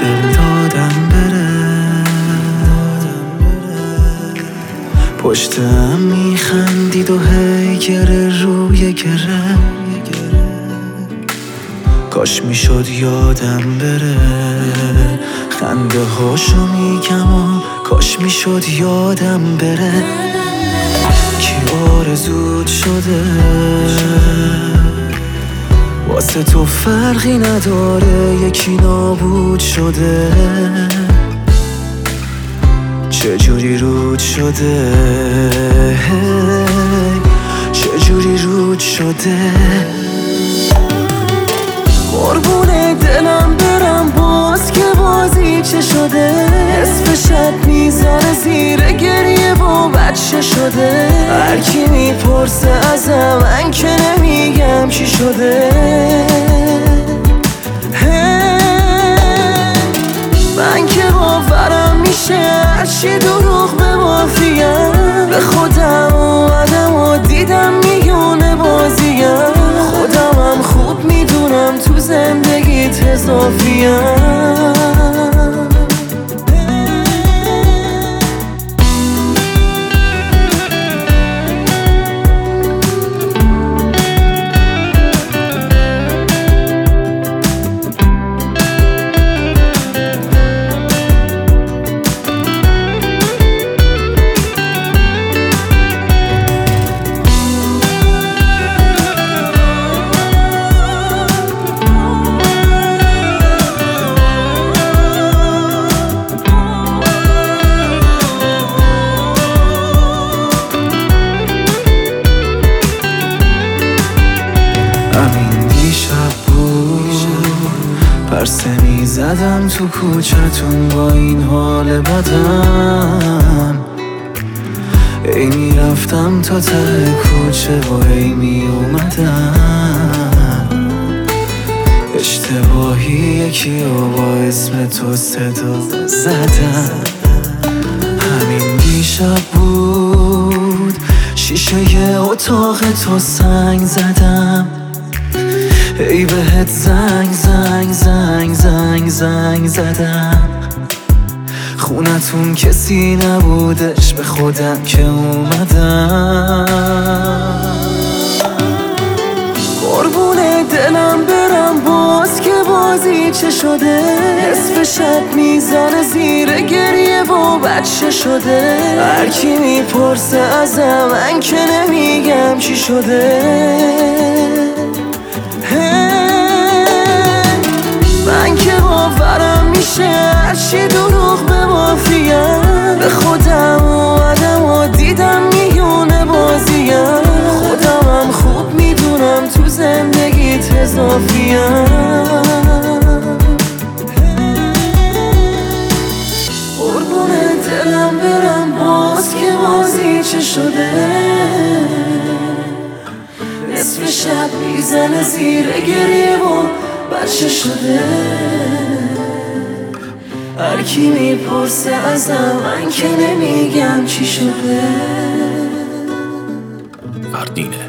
دل دادم بره، پشتم میخندید و هی گره روی گره. کاش میشد یادم بره، خنده هاشو میگم و کاش میشد یادم بره. کی آرزوت شده واسه تو فرقی نداره، یکی نابود شده. چجوری رود شده، چجوری رود شده. قربون دلم برم باز که بازی چه شده. نصف شب میذاره زیر گریه و بچه شده. هر کی میپرسه ازم من که نمیگم چی شده. من که باورم میشه هرچی دروغ به مافیم. به خودم اومدم و دیدم میونه بازیم. خودمم خوب میدونم تو زندگیت اضافیم. همین دیشب بود پرسه میزدم تو کوچتون با این حال بدم. ای میرفتم تا ته کوچه و ای میومدم. اشتباهی یکی رو با اسم تو صدا زدم. همین دیشب بود شیشه اتاق تو سنگ زدم. ای بهت زنگ زدم. خونتون کسی نبودش به خودم که اومدم. قربون دلم برم باز که بازی چه شده. نصف شب میزنه زیر گریه و بچه شده. هر کی میپرسه ازم من که نمیگم چی شده. من که باورم میشه هرچی دروغ به مافیم. به خودم اومدم و دیدم میونه بازیم. خودمم خوب میدونم تو زندگیت اضافیم. قربون دلم برم باز که بازی چه شده. نصف شب میزنه زیر گریه و بچه شده. هر کی میپرسه ازم من که نمیگم چی شده. فردینه